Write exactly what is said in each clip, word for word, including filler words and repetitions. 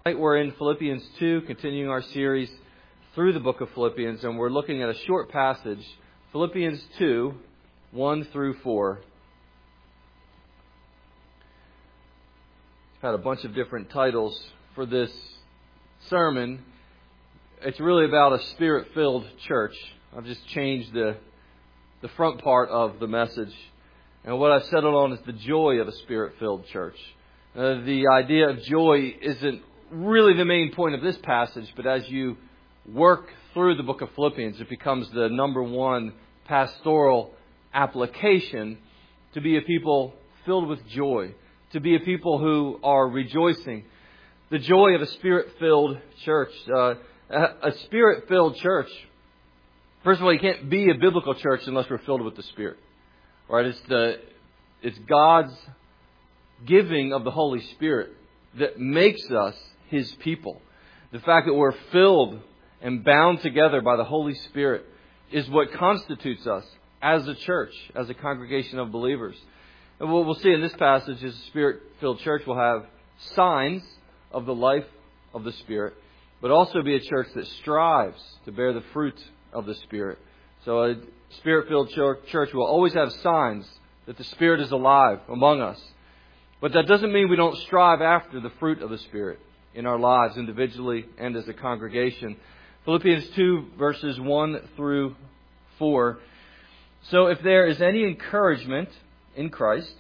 We're in Philippians two, continuing our series through the book of Philippians, and we're looking at a short passage, Philippians two, one through four. I've had a bunch of different titles for this sermon. It's really about a Spirit-filled church. I've just changed the, the front part of the message. And what I've settled on is the joy of a Spirit-filled church. Uh, the idea of joy isn't really the main point of this passage, but as you work through the book of Philippians, it becomes the number one pastoral application to be a people filled with joy, to be a people who are rejoicing. The joy of a Spirit-filled church. Uh, a Spirit-filled church, first of all, you can't be a biblical church unless we're filled with the Spirit. Right? It's the it's God's giving of the Holy Spirit that makes us His people. The fact that we're filled and bound together by the Holy Spirit is what constitutes us as a church, as a congregation of believers. And what we'll see in this passage is a Spirit-filled church will have signs of the life of the Spirit, but also be a church that strives to bear the fruit of the Spirit. So a Spirit-filled church will always have signs that the Spirit is alive among us. But that doesn't mean we don't strive after the fruit of the Spirit in our lives individually and as a congregation. Philippians two, verses one through four. So if there is any encouragement in Christ,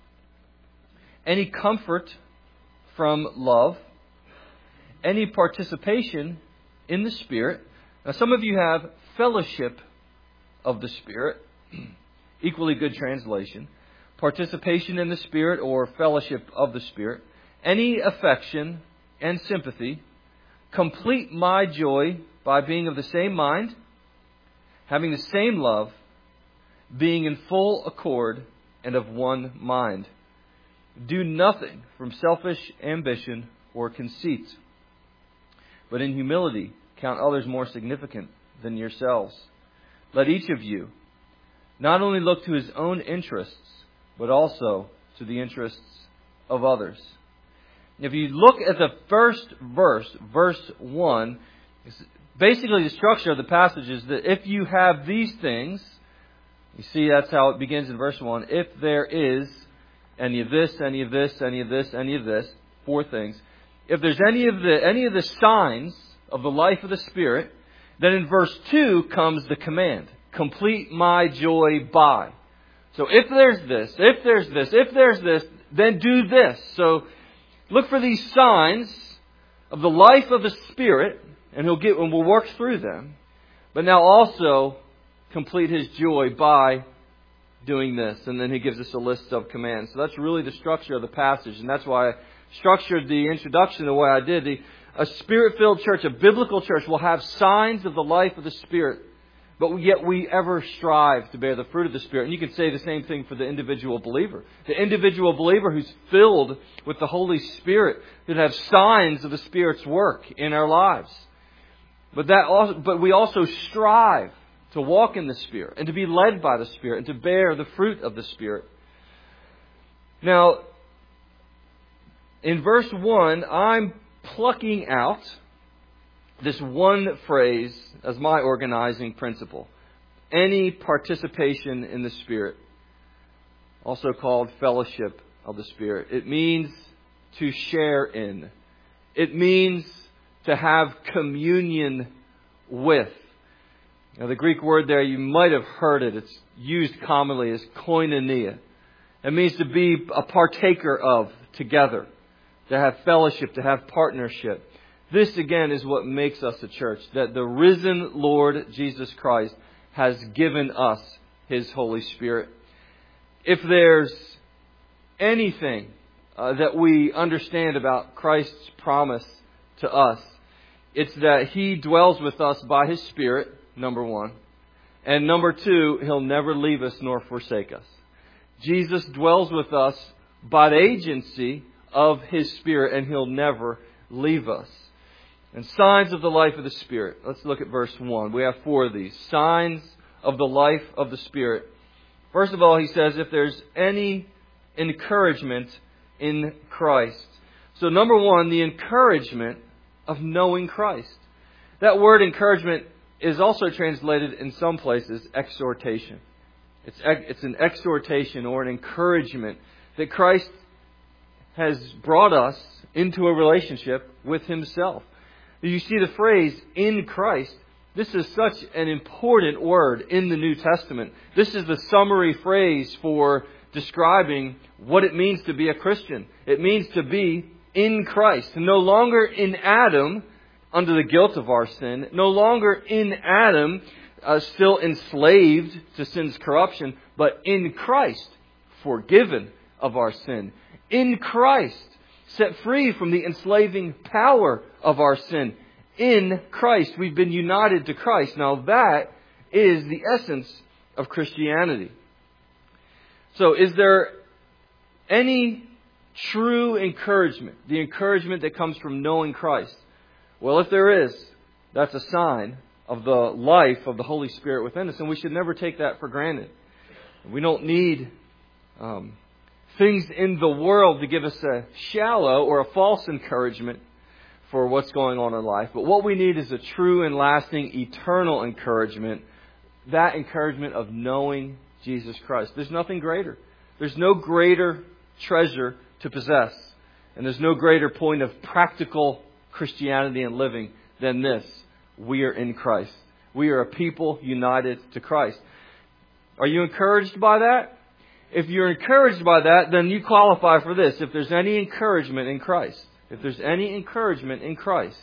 any comfort from love, any participation in the Spirit. Now some of you have fellowship of the Spirit, equally good translation. Participation in the Spirit or fellowship of the Spirit. Any affection and sympathy. Complete my joy by being of the same mind, having the same love, being in full accord and of one mind. Do nothing from selfish ambition or conceit, but in humility count others more significant than yourselves. Let each of you not only look to his own interests, but also to the interests of others. If you look at the first verse, verse one, basically the structure of the passage is that if you have these things, you see that's how it begins in verse one. If there is any of this, any of this, any of this, any of this, four things. If there's any of the any of the signs of the life of the Spirit, then in verse two comes the command. Complete my joy by. So if there's this, if there's this, if there's this, then do this. So look for these signs of the life of the Spirit, and he'll get and we'll work through them. But now also complete his joy by doing this. And then he gives us a list of commands. So that's really the structure of the passage. And that's why I structured the introduction the way I did. The, a Spirit-filled church, a biblical church, will have signs of the life of the Spirit. But yet we ever strive to bear the fruit of the Spirit. And you can say the same thing for the individual believer. The individual believer who's filled with the Holy Spirit, that have signs of the Spirit's work in our lives. But that also, but we also strive to walk in the Spirit and to be led by the Spirit and to bear the fruit of the Spirit. Now, in verse one, I'm plucking out this one phrase as my organizing principle. Any participation in the Spirit. Also called fellowship of the Spirit. It means to share in. It means to have communion with. Now the Greek word there, you might have heard it. It's used commonly as koinonia. It means to be a partaker of together. To have fellowship, to have partnership. This, again, is what makes us a church. That the risen Lord Jesus Christ has given us His Holy Spirit. If there's anything uh, that we understand about Christ's promise to us, it's that He dwells with us by His Spirit, number one. And number two, He'll never leave us nor forsake us. Jesus dwells with us by the agency of His Spirit, and He'll never leave us. And signs of the life of the Spirit. Let's look at verse one. We have four of these. Signs of the life of the Spirit. First of all, he says, if there's any encouragement in Christ. So number one, the encouragement of knowing Christ. That word encouragement is also translated in some places exhortation. It's, it's an exhortation or an encouragement that Christ has brought us into a relationship with Himself. You see the phrase, in Christ. This is such an important word in the New Testament. This is the summary phrase for describing what it means to be a Christian. It means to be in Christ. No longer in Adam, under the guilt of our sin. No longer in Adam, uh, still enslaved to sin's corruption. But in Christ, forgiven of our sin. In Christ, set free from the enslaving power of our sin. In Christ, we've been united to Christ. Now that is the essence of Christianity. So is there any true encouragement, the encouragement that comes from knowing Christ? Well, if there is, that's a sign of the life of the Holy Spirit within us, and we should never take that for granted. We don't need um, things in the world to give us a shallow or a false encouragement for what's going on in life. But what we need is a true and lasting, eternal encouragement. That encouragement of knowing Jesus Christ. There's nothing greater. There's no greater treasure to possess. And there's no greater point of practical Christianity and living than this. We are in Christ. We are a people united to Christ. Are you encouraged by that? If you're encouraged by that, then you qualify for this. If there's any encouragement in Christ. If there's any encouragement in Christ.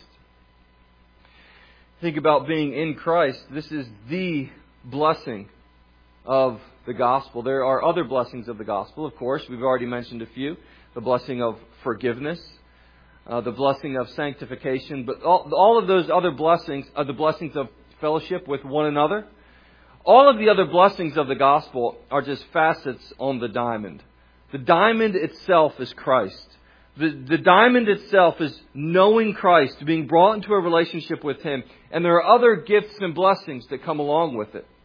Think about being in Christ. This is the blessing of the gospel. There are other blessings of the gospel, of course. We've already mentioned a few. The blessing of forgiveness. Uh, the blessing of sanctification. But all, all of those other blessings are the blessings of fellowship with one another. All of the other blessings of the gospel are just facets on the diamond. The diamond itself is Christ. The, the diamond itself is knowing Christ, being brought into a relationship with Him. And there are other gifts and blessings that come along with it.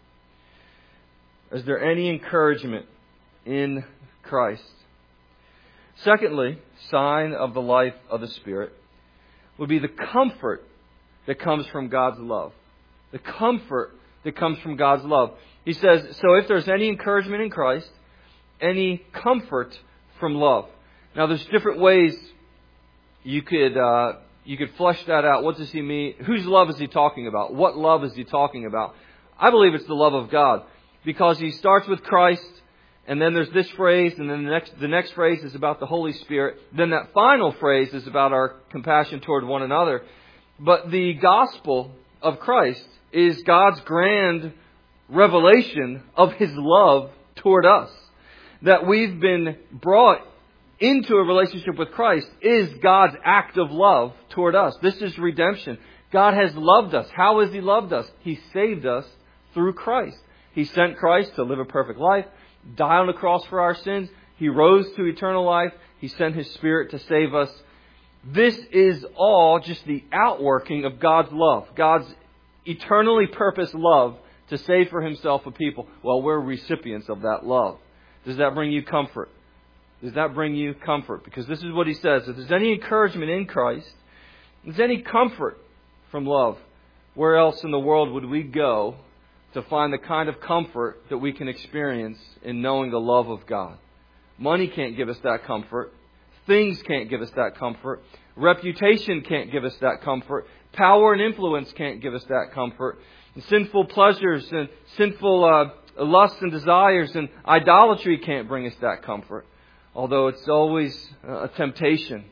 Is there any encouragement in Christ? Secondly, sign of the life of the Spirit would be the comfort that comes from God's love. The comfort that comes from God's love. He says, so if there's any encouragement in Christ, any comfort from love. Now, there's different ways you could uh, you could flesh that out. What does he mean? Whose love is he talking about? What love is he talking about? I believe it's the love of God, because he starts with Christ, and then there's this phrase, and then the next the next phrase is about the Holy Spirit. Then that final phrase is about our compassion toward one another. But the gospel of Christ is God's grand revelation of His love toward us. That we've been brought into a relationship with Christ is God's act of love toward us. This is redemption. God has loved us. How has He loved us? He saved us through Christ. He sent Christ to live a perfect life, die on the cross for our sins. He rose to eternal life. He sent His Spirit to save us. This is all just the outworking of God's love. God's eternally purposed love to save for Himself a people. Well, we're recipients of that love. Does that bring you comfort? Does that bring you comfort? Because this is what he says. If there's any encouragement in Christ, if there's any comfort from love, where else in the world would we go to find the kind of comfort that we can experience in knowing the love of God? Money can't give us that comfort. Things can't give us that comfort. Reputation can't give us that comfort. Power and influence can't give us that comfort. And sinful pleasures and sinful uh, lusts and desires and idolatry can't bring us that comfort. Although it's always a temptation.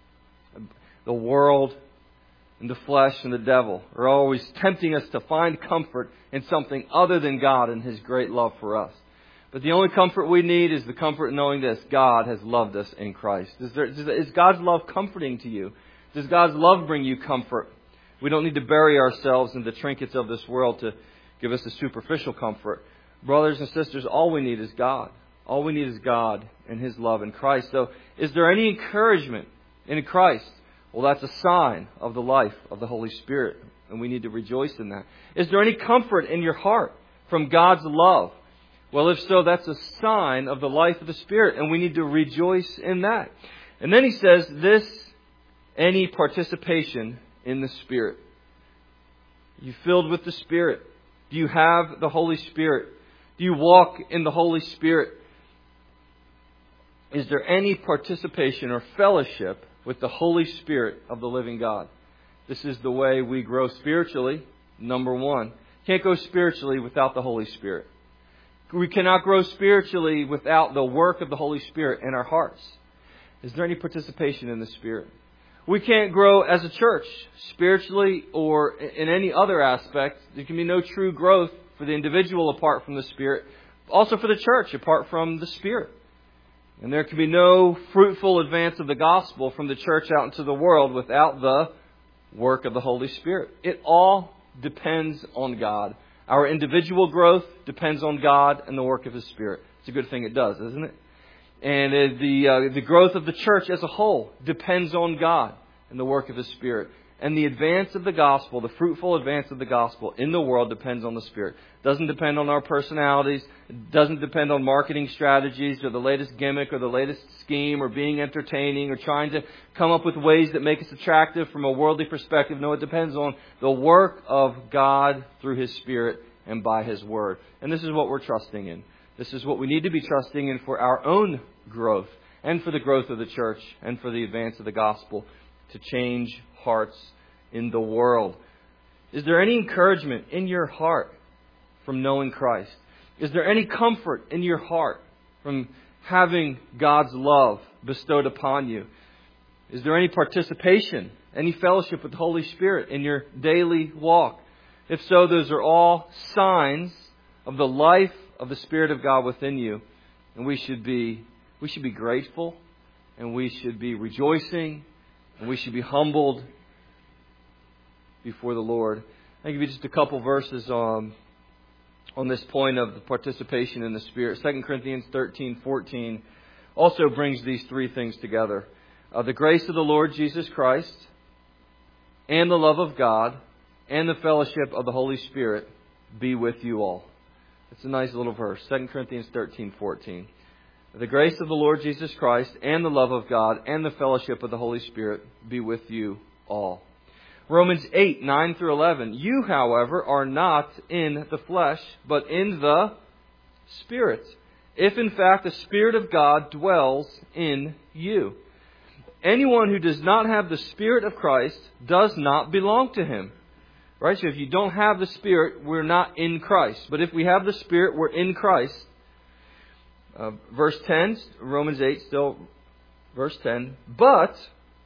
The world and the flesh and the devil are always tempting us to find comfort in something other than God and His great love for us. But the only comfort we need is the comfort in knowing this: God has loved us in Christ. Is, there, is God's love comforting to you? Does God's love bring you comfort? We don't need to bury ourselves in the trinkets of this world to give us a superficial comfort. Brothers and sisters, all we need is God. All we need is God and His love in Christ. So, is there any encouragement in Christ? Well, that's a sign of the life of the Holy Spirit, and we need to rejoice in that. Is there any comfort in your heart from God's love? Well, if so, that's a sign of the life of the Spirit, and we need to rejoice in that. And then he says, this any participation in the Spirit? Are you filled with the Spirit? Do you have the Holy Spirit? Do you walk in the Holy Spirit? Is there any participation or fellowship with the Holy Spirit of the living God? This is the way we grow spiritually. Number one. Can't go spiritually without the Holy Spirit. We cannot grow spiritually without the work of the Holy Spirit in our hearts. Is there any participation in the Spirit? We can't grow as a church spiritually or in any other aspect. There can be no true growth for the individual apart from the Spirit. Also for the church apart from the Spirit. And there can be no fruitful advance of the gospel from the church out into the world without the work of the Holy Spirit. It all depends on God. Our individual growth depends on God and the work of His Spirit. It's a good thing it does, isn't it? And uh, the uh, the growth of the church as a whole depends on God and the work of His Spirit. And the advance of the gospel, the fruitful advance of the gospel in the world depends on the Spirit. It doesn't depend on our personalities. It doesn't depend on marketing strategies or the latest gimmick or the latest scheme or being entertaining or trying to come up with ways that make us attractive from a worldly perspective. No, it depends on the work of God through His Spirit and by His Word. And this is what we're trusting in. This is what we need to be trusting in for our own growth and for the growth of the church and for the advance of the gospel to change hearts in the world. Is there any encouragement in your heart from knowing Christ? Is there any comfort in your heart from having God's love bestowed upon you? Is there any participation, any fellowship with the Holy Spirit in your daily walk? If so, those are all signs of the life of the Spirit of God within you. And we should be we should be grateful, and we should be rejoicing, and we should be humbled before the Lord. I'll give you just a couple verses on, on this point of the participation in the Spirit. Second Corinthians thirteen fourteen also brings these three things together. Uh, the grace of the Lord Jesus Christ, and the love of God, and the fellowship of the Holy Spirit be with you all. It's a nice little verse. Second Corinthians thirteen fourteen. The grace of the Lord Jesus Christ, and the love of God, and the fellowship of the Holy Spirit be with you all. Romans eight, nine through eleven. You, however, are not in the flesh, but in the Spirit, if in fact the Spirit of God dwells in you. Anyone who does not have the Spirit of Christ does not belong to Him. Right? So if you don't have the Spirit, we're not in Christ. But if we have the Spirit, we're in Christ. Uh, verse ten, Romans eight, still verse ten. But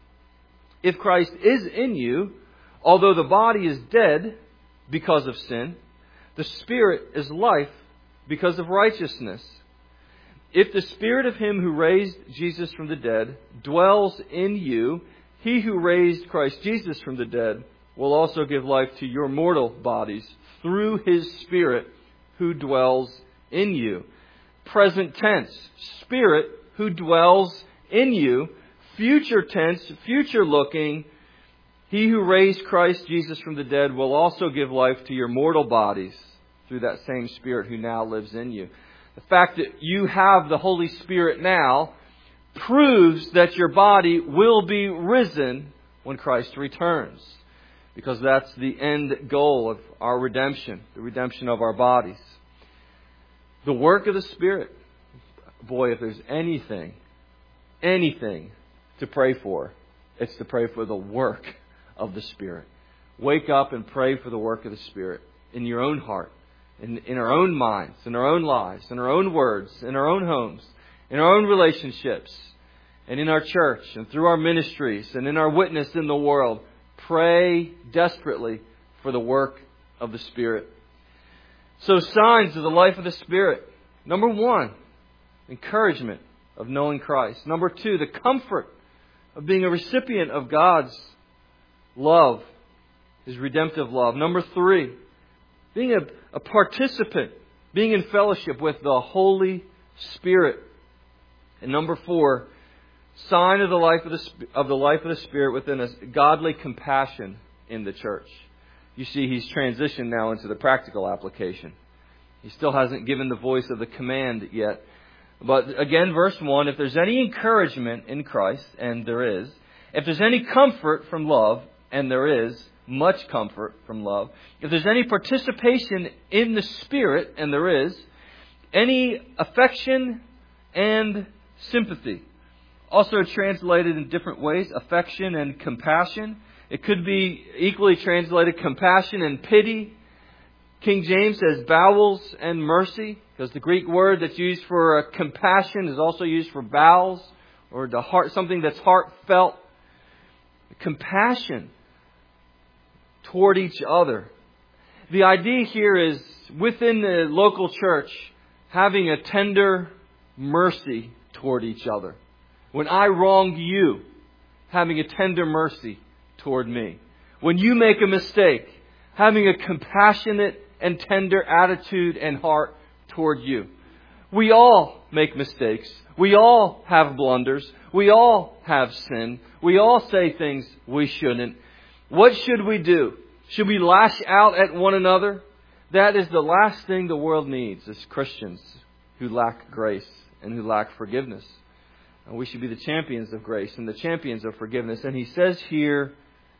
if Christ is in you, although the body is dead because of sin, the Spirit is life because of righteousness. If the Spirit of Him who raised Jesus from the dead dwells in you, He who raised Christ Jesus from the dead will also give life to your mortal bodies through His Spirit who dwells in you. Present tense, Spirit who dwells in you. Future tense, future looking, He who raised Christ Jesus from the dead will also give life to your mortal bodies through that same Spirit who now lives in you. The fact that you have the Holy Spirit now proves that your body will be risen when Christ returns. Because that's the end goal of our redemption, the redemption of our bodies. The work of the Spirit. Boy, if there's anything, anything to pray for, it's to pray for the work of the Spirit. Wake up and pray for the work of the Spirit in your own heart, in, in our own minds, in our own lives, in our own words, in our own homes, in our own relationships, and in our church, and through our ministries, and in our witness in the world. Pray desperately for the work of the Spirit. So, signs of the life of the Spirit. Number one, encouragement of knowing Christ. Number two, the comfort of being a recipient of God's love, His redemptive love. Number three, being a, a participant, being in fellowship with the Holy Spirit. And number four, sign of the life of the of the life of the Spirit within us, godly compassion in the church. You see, he's transitioned now into the practical application. He still hasn't given the voice of the command yet. But again, verse one, if there's any encouragement in Christ, and there is, If there's any comfort from love, and there is much comfort from love, if there's any participation in the Spirit, and there is, any affection and sympathy. Also translated in different ways, affection and compassion. It could be equally translated compassion and pity. King James says bowels and mercy, because the Greek word that's used for uh, compassion is also used for bowels, or the heart, something that's heartfelt. Compassion toward each other. The idea here is within the local church having a tender mercy toward each other. When I wrong you, having a tender mercy toward me. When you make a mistake, having a compassionate and tender attitude and heart toward you. We all make mistakes. We all have blunders. We all have sin. We all say things we shouldn't. What should we do? Should we lash out at one another? That is the last thing the world needs as Christians who lack grace and who lack forgiveness. And we should be the champions of grace and the champions of forgiveness. And he says here,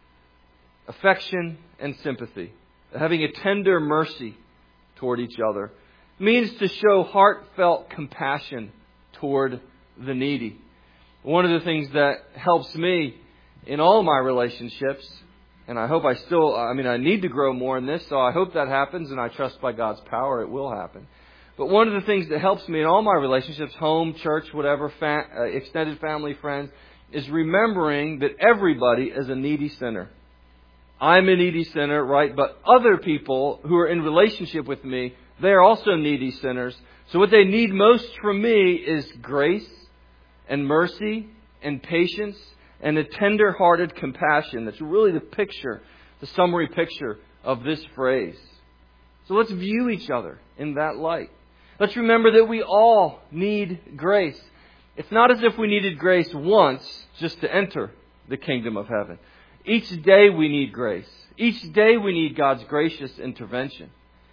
affection and sympathy. Having a tender mercy toward each other means to show heartfelt compassion toward the needy. One of the things that helps me in all my relationships, and I hope I still, I mean, I need to grow more in this, so I hope that happens, and I trust by God's power it will happen. But one of the things that helps me in all my relationships, home, church, whatever, fa- uh, extended family, friends, is remembering that everybody is a needy sinner. I'm a needy sinner, right? But other people who are in relationship with me, they are also needy sinners. So what they need most from me is grace and mercy and patience and a tender-hearted compassion. That's really the picture, the summary picture of this phrase. So let's view each other in that light. Let's remember that we all need grace. It's not as if we needed grace once just to enter the kingdom of heaven. Each day we need grace. Each day we need God's gracious intervention.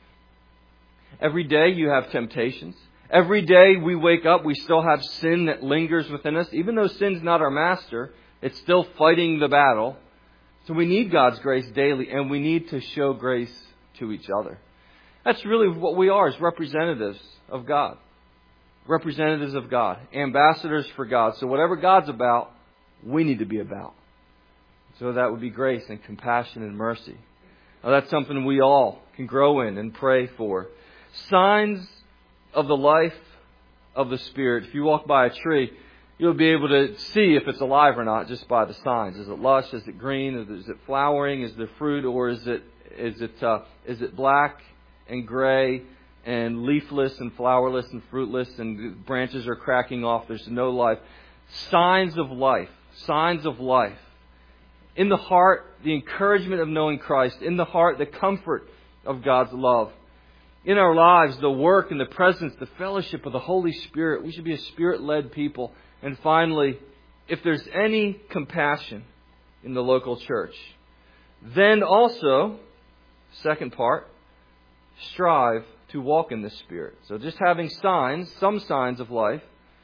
Every day you have temptations. Every day we wake up, we still have sin that lingers within us. Even though sin's not our master, it's still fighting the battle. So we need God's grace daily, and we need to show grace to each other. That's really what we are, as representatives of God. Representatives of God. Ambassadors for God. So whatever God's about, we need to be about. So that would be grace and compassion and mercy. Now that's something we all can grow in and pray for. Signs of the life of the Spirit. If you walk by a tree, you'll be able to see if it's alive or not just by the signs. Is it lush? Is it green? Is it flowering? Is there fruit? Or is it is it uh, is it black and gray and leafless and flowerless and fruitless and branches are cracking off? There's no life. Signs of life. Signs of life. In the heart, the encouragement of knowing Christ. In the heart, the comfort of God's love. In our lives, the work and the presence, the fellowship of the Holy Spirit. We should be a Spirit-led people. And finally, if there's any compassion in the local church, then also, second part, strive to walk in the Spirit. So just having signs, some signs of life,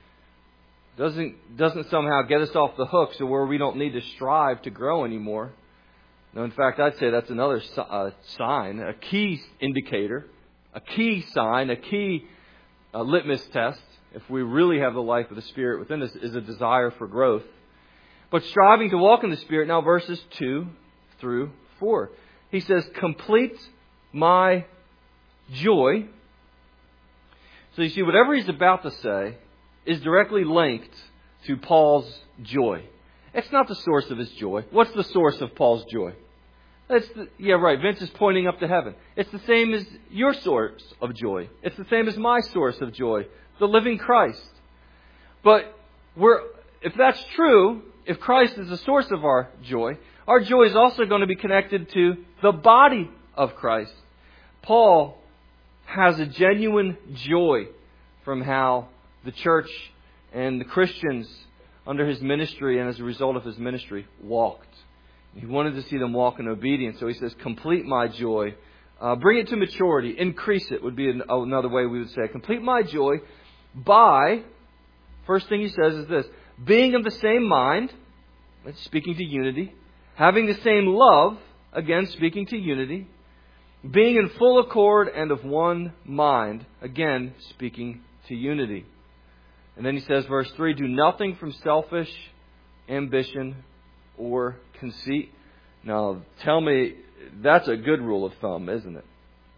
doesn't doesn't somehow get us off the hook so where we don't need to strive to grow anymore. No, in fact, I'd say that's another uh, sign, a key indicator, a key sign, a key uh, litmus test, if we really have the life of the Spirit within us, is a desire for growth. But striving to walk in the Spirit, now verses two through four. He says, complete my joy. So you see, whatever he's about to say is directly linked to Paul's joy. It's not the source of his joy. What's the source of Paul's joy? It's the, yeah, right. Vince is pointing up to heaven. It's the same as your source of joy. It's the same as my source of joy, the living Christ. But we're, if that's true, if Christ is the source of our joy, our joy is also going to be connected to the body of Christ. Paul has a genuine joy from how the church and the Christians under his ministry and as a result of his ministry walked. He wanted to see them walk in obedience. So he says, complete my joy. Uh, bring it to maturity. Increase it would be an, another way we would say it. Complete my joy by, first thing he says is this, being of the same mind, It's speaking to unity. Having the same love, again speaking to unity. Being in full accord and of one mind, again speaking to unity. And then he says, verse three, do nothing from selfish ambition or conceit. Now, tell me, that's a good rule of thumb, isn't it?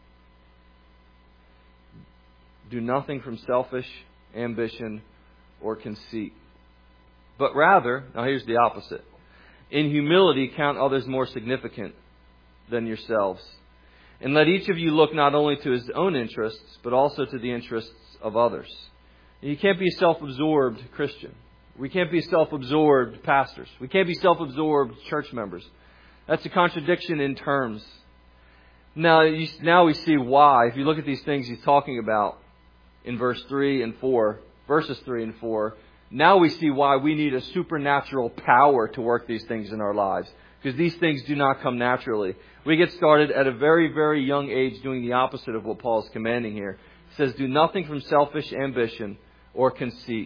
Do nothing from selfish ambition or conceit. But rather, now here's the opposite. In humility, count others more significant than yourselves. And let each of you look not only to his own interests, but also to the interests of others. You can't be a self-absorbed Christian. We can't be self-absorbed pastors. We can't be self-absorbed church members. That's a contradiction in terms. Now, you, now we see why. If you look at these things he's talking about in verse three and four, verses three and four, now we see why we need a supernatural power to work these things in our lives. Because these things do not come naturally. We get started at a very, very young age doing the opposite of what Paul is commanding here. He says, do nothing from selfish ambition or conceit,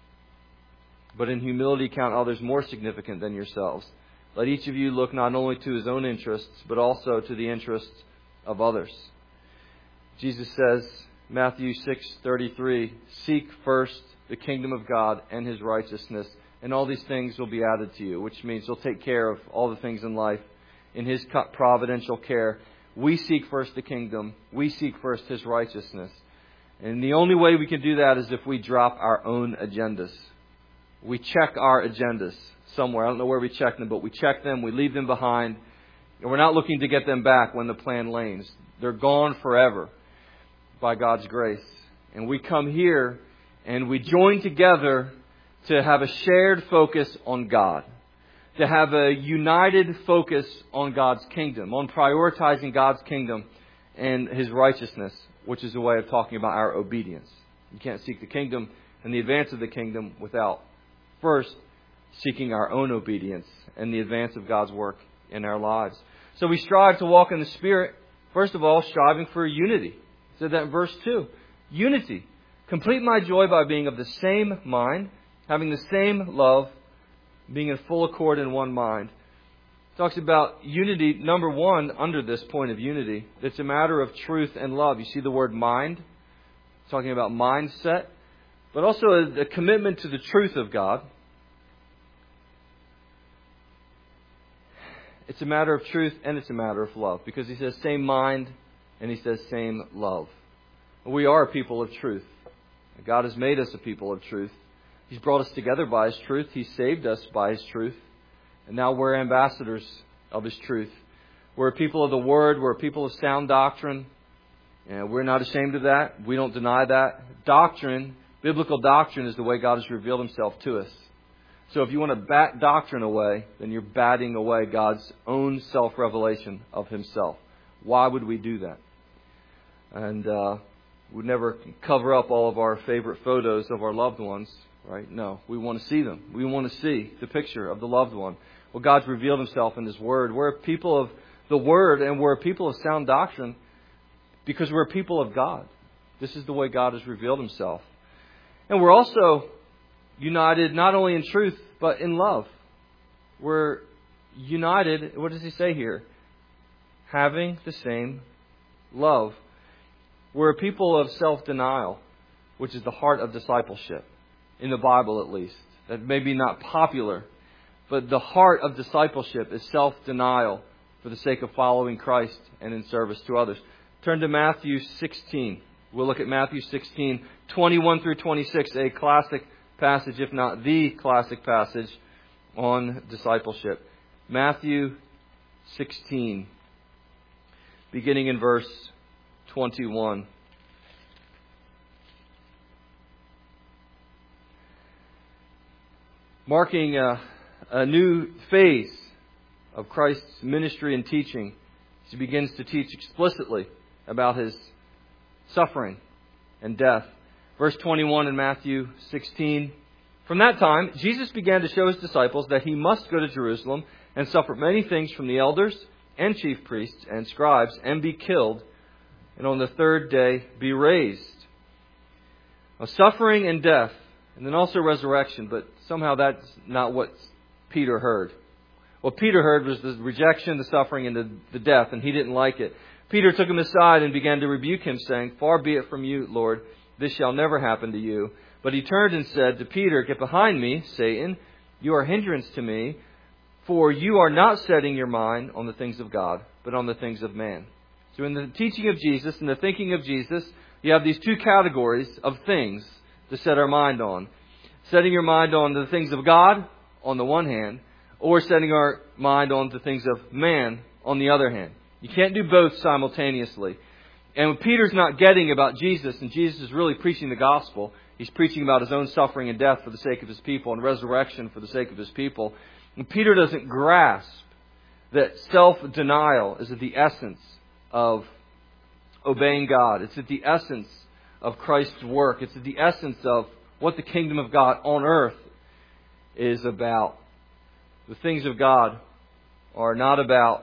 but in humility count others more significant than yourselves. Let each of you look not only to his own interests, but also to the interests of others. Jesus says, Matthew six thirty-three, seek first the kingdom of God and his righteousness, and all these things will be added to you, which means he'll take care of all the things in life in his providential care. We seek first the kingdom. We seek first his righteousness. And the only way we can do that is if we drop our own agendas. We check our agendas somewhere. I don't know where we check them, but we check them. We leave them behind. And we're not looking to get them back when the plan lanes. They're gone forever by God's grace. And we come here and we join together to have a shared focus on God. To have a united focus on God's kingdom. On prioritizing God's kingdom and his righteousness, which is a way of talking about our obedience. You can't seek the kingdom and the advance of the kingdom without first seeking our own obedience and the advance of God's work in our lives. So we strive to walk in the Spirit, first of all, striving for unity. He said that in verse two. Unity. Complete my joy by being of the same mind, having the same love, being in full accord in one mind. Talks about unity, number one, under this point of unity. It's a matter of truth and love. You see the word mind, talking about mindset, but also a, a commitment to the truth of God. It's a matter of truth and it's a matter of love, because he says same mind and he says same love. We are a people of truth. God has made us a people of truth. He's brought us together by his truth. He saved us by his truth. And now we're ambassadors of his truth. We're a people of the Word. We're a people of sound doctrine. And we're not ashamed of that. We don't deny that. Doctrine, biblical doctrine, is the way God has revealed himself to us. So if you want to bat doctrine away, then you're batting away God's own self-revelation of himself. Why would we do that? And uh, we'd never cover up all of our favorite photos of our loved ones. Right? No, we want to see them. We want to see the picture of the loved one. Well, God's revealed himself in his Word. We're a people of the Word and we're a people of sound doctrine because we're a people of God. This is the way God has revealed himself. And we're also united not only in truth, but in love. We're united, what does he say here? Having the same love. We're a people of self-denial, which is the heart of discipleship. In the Bible, at least. That may be not popular, but the heart of discipleship is self-denial for the sake of following Christ and in service to others. Turn to Matthew sixteen. We'll look at Matthew sixteen, twenty-one through twenty-six, a classic passage, if not the classic passage on discipleship. Matthew sixteen, beginning in verse twenty-one. Marking a, a new phase of Christ's ministry and teaching, he begins to teach explicitly about his suffering and death. Verse twenty-one in Matthew sixteen. From that time, Jesus began to show his disciples that he must go to Jerusalem and suffer many things from the elders and chief priests and scribes and be killed, and on the third day be raised. Now, suffering and death, and then also resurrection, but somehow that's not what's Peter heard. What Peter heard was the rejection, the suffering, and the, the death, and he didn't like it. Peter took him aside and began to rebuke him, saying, "Far be it from you, Lord, this shall never happen to you." But he turned and said to Peter, "Get behind me, Satan. You are a hindrance to me, for you are not setting your mind on the things of God, but on the things of man." So in the teaching of Jesus and the thinking of Jesus, you have these two categories of things to set our mind on. Setting your mind on the things of God on the one hand, or setting our mind on the things of man on the other hand. You can't do both simultaneously. And what Peter's not getting about Jesus, and Jesus is really preaching the gospel, he's preaching about his own suffering and death for the sake of his people and resurrection for the sake of his people. And Peter doesn't grasp that self-denial is at the essence of obeying God. It's at the essence of Christ's work. It's at the essence of what the kingdom of God on earth is about. The things of God are not about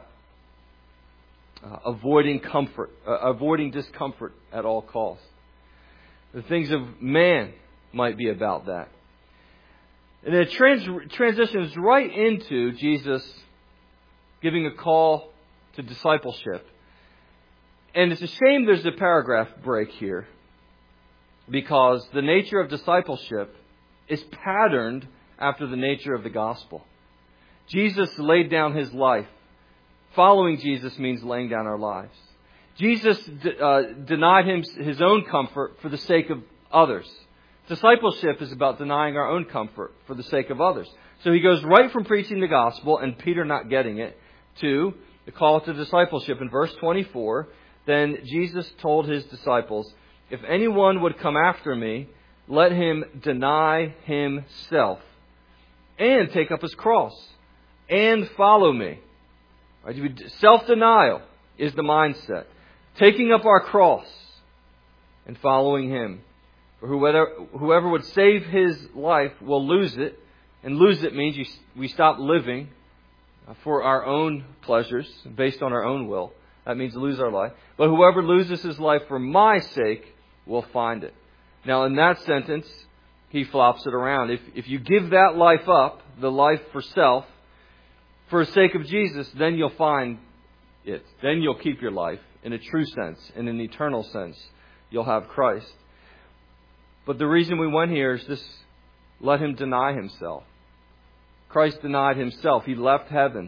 uh, avoiding comfort, uh, avoiding discomfort at all costs. The things of man might be about that. And it trans- transitions right into Jesus giving a call to discipleship. And it's a shame there's a paragraph break here, because the nature of discipleship is patterned after the nature of the gospel. Jesus laid down his life. Following Jesus means laying down our lives. Jesus uh, denied him his own comfort for the sake of others. Discipleship is about denying our own comfort for the sake of others. So he goes right from preaching the gospel, and Peter not getting it, to the call to discipleship. In verse twenty-four, then Jesus told his disciples, "If anyone would come after me, let him deny himself and take up his cross and follow me." Right? Self-denial is the mindset. Taking up our cross and following him. For whoever, whoever would save his life will lose it. And lose it means you, we stop living for our own pleasures, based on our own will. That means lose our life. But whoever loses his life for my sake will find it. Now, in that sentence, he flops it around. If, if you give that life up, the life for self, for the sake of Jesus, then you'll find it. Then you'll keep your life in a true sense, in an eternal sense. You'll have Christ. But the reason we went here is this: let him deny himself. Christ denied himself. He left heaven,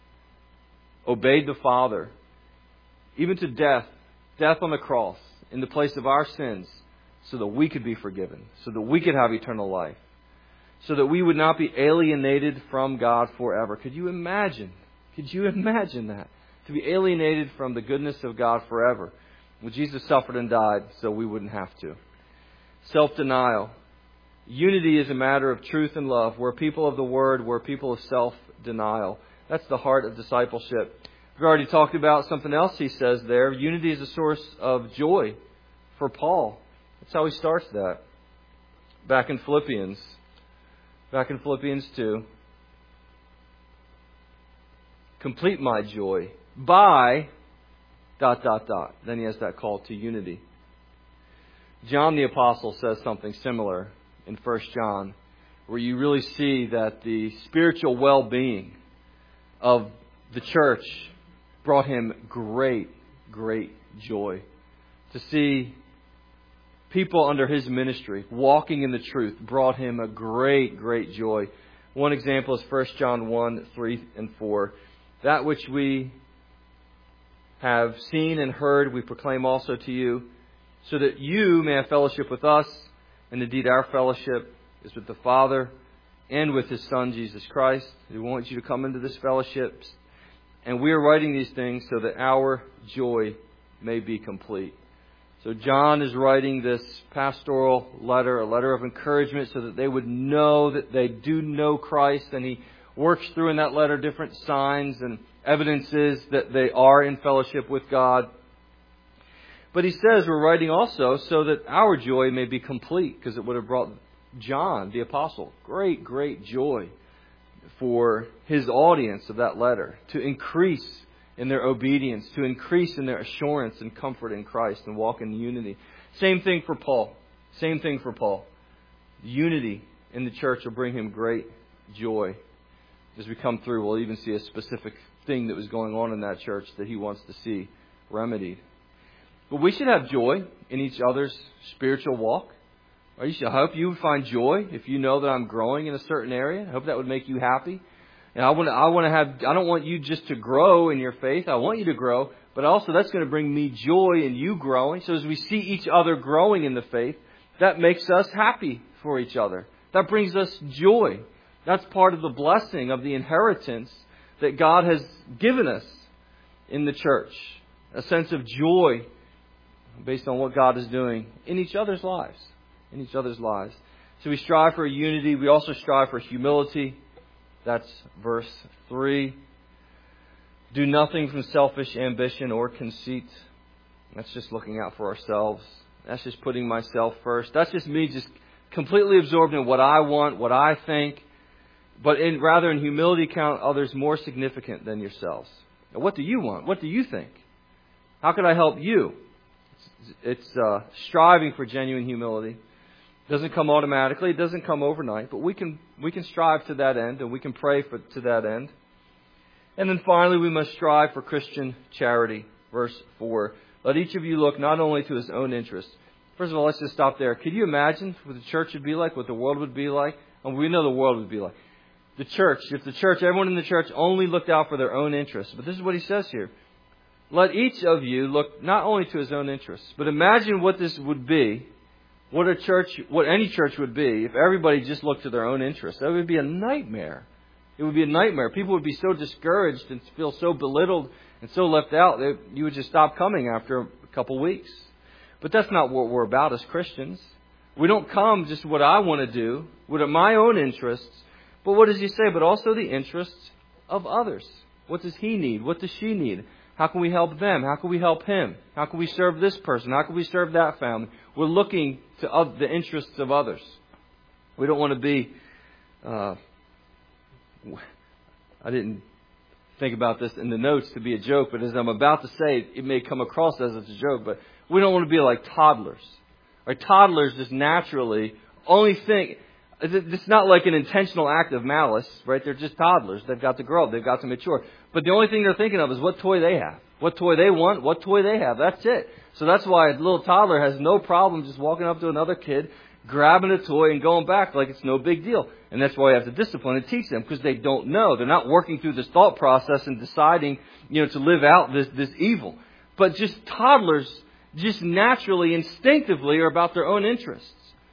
obeyed the Father, even to death, death on the cross, in the place of our sins, so that we could be forgiven, so that we could have eternal life, so that we would not be alienated from God forever. Could you imagine? Could you imagine that? To be alienated from the goodness of God forever. Well, Jesus suffered and died so we wouldn't have to. Self-denial. Unity is a matter of truth and love. We're people of the Word. We're people of self-denial. That's the heart of discipleship. We've already talked about something else he says there. Unity is a source of joy for Paul. That's how he starts that. Back in Philippians. Back in Philippians two. Complete my joy by dot, dot, dot. Then he has that call to unity. John the Apostle says something similar in First John, where you really see that the spiritual well-being of the church brought him great, great joy. To see people under his ministry walking in the truth brought him a great, great joy. One example is First John one, three and four. That which we have seen and heard, we proclaim also to you, so that you may have fellowship with us. And indeed, our fellowship is with the Father and with His Son, Jesus Christ. We want you to come into this fellowship. And we are writing these things so that our joy may be complete. So John is writing this pastoral letter, a letter of encouragement, so that they would know that they do know Christ. And he works through in that letter different signs and evidences that they are in fellowship with God. But he says we're writing also so that our joy may be complete, because it would have brought John, the Apostle, great, great joy for his audience of that letter, to increase in their obedience, to increase in their assurance and comfort in Christ and walk in unity. Same thing for Paul. Same thing for Paul. Unity in the church will bring him great joy. as we come through, we'll even see a specific thing that was going on in that church that he wants to see remedied. But we should have joy in each other's spiritual walk. I hope you would find joy if you know that I'm growing in a certain area. I hope that would make you happy. And I want to, I want to have, I don't want you just to grow in your faith. I want you to grow, but also that's going to bring me joy in you growing. So as we see each other growing in the faith, that makes us happy for each other. That brings us joy. That's part of the blessing of the inheritance that God has given us in the church. A sense of joy based on what God is doing in each other's lives. In each other's lives. So we strive for unity. We also strive for humility. That's verse three. Do nothing from selfish ambition or conceit. That's just looking out for ourselves. That's just putting myself first. That's just me just completely absorbed in what I want, what I think. But in, rather in humility, count others more significant than yourselves. Now, what do you want? What do you think? How can I help you? It's, it's uh, striving for genuine humility. It doesn't come automatically. It doesn't come overnight. But we can we can strive to that end, and we can pray for to that end. And then finally, we must strive for Christian charity. Verse four. Let each of you look not only to his own interests. First of all, let's just stop there. Could you imagine what the church would be like, what the world would be like? And we know the world would be like. The church, if the church, everyone in the church only looked out for their own interests. But this is what he says here. Let each of you look not only to his own interests, but imagine what this would be, what a church, what any church would be if everybody just looked to their own interests. That would be a nightmare. It would be a nightmare. People would be so discouraged and feel so belittled and so left out that you would just stop coming after a couple weeks. But that's not what we're about as Christians. We don't come just what I want to do, what are my own interests. But what does he say? But also the interests of others. What does he need? What does she need? How can we help them? How can we help him? How can we serve this person? How can we serve that family? We're looking to the interests of others. We don't want to be... Uh, I didn't think about this in the notes to be a joke, but as I'm about to say, it may come across as it's a joke, but we don't want to be like toddlers. Our toddlers just naturally only think... It's not like an intentional act of malice, right? They're just toddlers. They've got to grow up. They've got to mature. But the only thing they're thinking of is what toy they have. What toy they want, what toy they have. That's it. So that's why a little toddler has no problem just walking up to another kid, grabbing a toy and going back like it's no big deal. And that's why you have to discipline and teach them, because they don't know. They're not working through this thought process and deciding, you know, to live out this, this evil. But just toddlers just naturally, instinctively are about their own interests.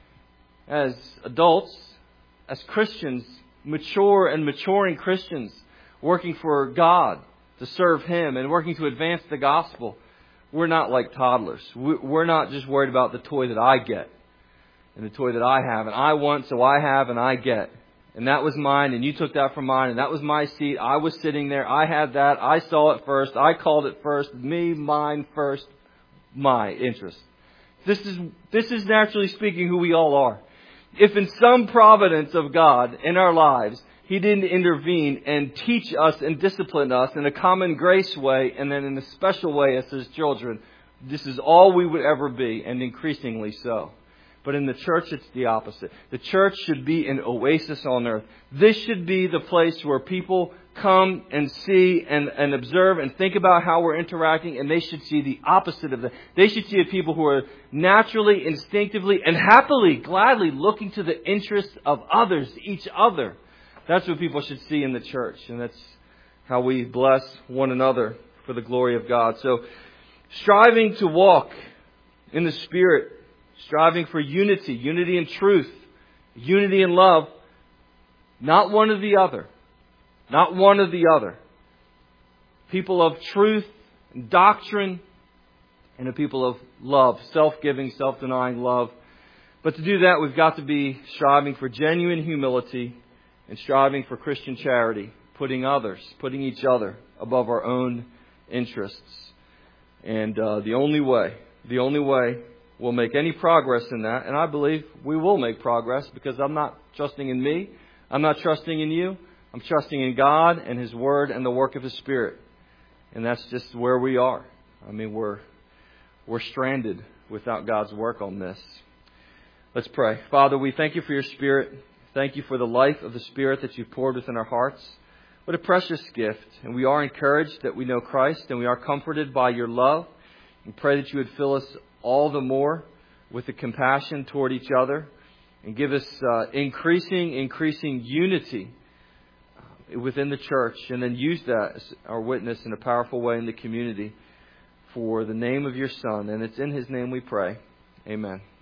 As adults, as Christians, mature and maturing Christians, working for God to serve Him and working to advance the gospel, we're not like toddlers. We're not just worried about the toy that I get and the toy that I have. And I want, so I have and I get. And that was mine and you took that from mine and that was my seat. I was sitting there. I had that. I saw it first. I called it first. Me, mine first. My interest. This is, this is naturally speaking who we all are. If in some providence of God in our lives, He didn't intervene and teach us and discipline us in a common grace way and then in a special way as His children, this is all we would ever be, and increasingly so. But in the church, it's the opposite. The church should be an oasis on earth. This should be the place where people come and see and, and observe and think about how we're interacting, and they should see the opposite of that. They should see a people who are naturally, instinctively, and happily, gladly looking to the interests of others, each other. That's what people should see in the church, and that's how we bless one another for the glory of God. So, striving to walk in the Spirit, striving for unity, unity in truth, unity in love, not one or the other. Not one or the other. People of truth, and doctrine, and a people of love, self-giving, self-denying love. But to do that, we've got to be striving for genuine humility and striving for Christian charity, putting others, putting each other above our own interests. And uh, the only way, the only way we'll make any progress in that, and I believe we will make progress because I'm not trusting in me, I'm not trusting in you. I'm trusting in God and His Word and the work of His Spirit. And that's just where we are. I mean, we're we're stranded without God's work on this. Let's pray. Father, we thank You for Your Spirit. Thank You for the life of the Spirit that You've poured within our hearts. What a precious gift. And we are encouraged that we know Christ, and we are comforted by your love. And pray that you would fill us all the more with the compassion toward each other, and give us uh, increasing, increasing unity within the church, and then use that as our witness in a powerful way in the community for the name of your Son. And it's in His name we pray. Amen.